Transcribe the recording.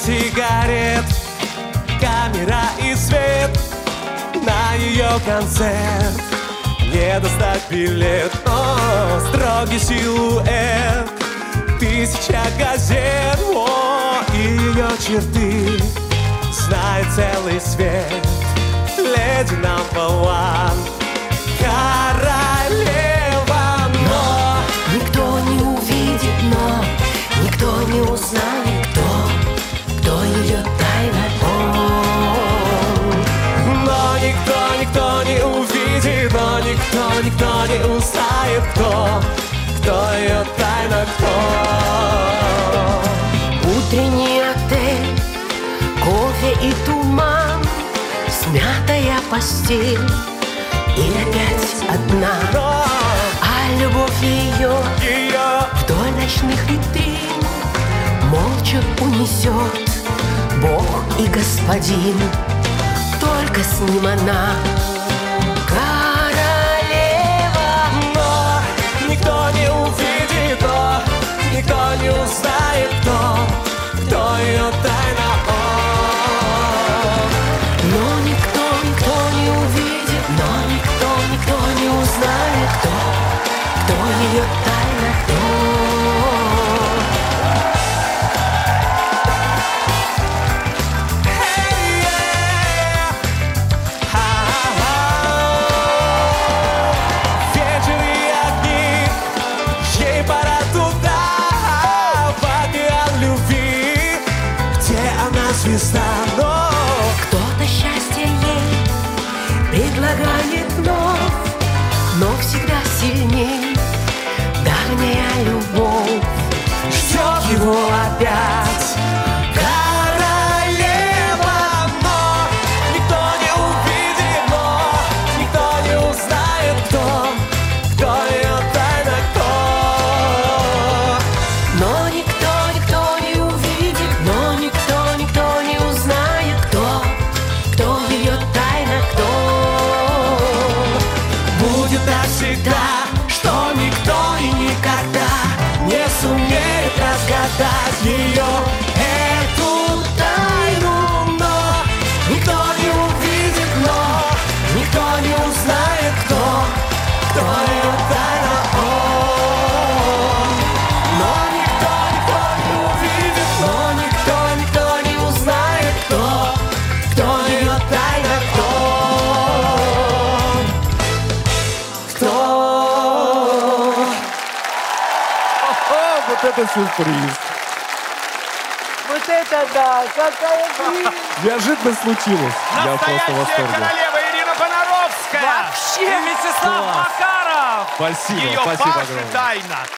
сигарет, камера и свет. На ее концерт не достать билет, но строгий силуэт, 1000 газет, и ее черты знает целый свет. Леди number one, королева, но никто не увидит, но никто не узнает, кто ее тайна. Но никто не увидит, но никто не узнает, кто ее тайна, кто. Утренний отель, кофе и туман, смятая постель и опять одна. Но А любовь ее вдоль ночных витрин молча унесет Бог и Господин. Только с ним она королева. но никто не увидит, но никто не узнает, кто ее тайна. Но никто не увидит, но никто не узнает, кто ее тайна, кто. Вечер и огни, ей пора туда, в океан любви, где она звезда, но Кто-то счастье ей предлагает вновь, но всегда сильней, дальняя любовь ждет его опять. Королева, но никто не увидит, но никто не узнает, кто ее тайна, кто. Но никто не увидит, но никто не узнает, кто ее тайна, кто. Будет так всегда, что никто и никогда не сумеет разгадать ее, эту тайну. Но никто не увидит, но никто не узнает, кто ее тайна. Но никто не увидит, но никто не узнает, кто ее тайна, кто. Вот это сюрприз. Вот это да, какая жизнь! Неожиданно случилось. Я просто в Настоящая восторге. королева Ирина Понаровская. Вообще! И Вячеслав Класс. Макаров. Спасибо, Ее спасибо Паша огромное. тайна.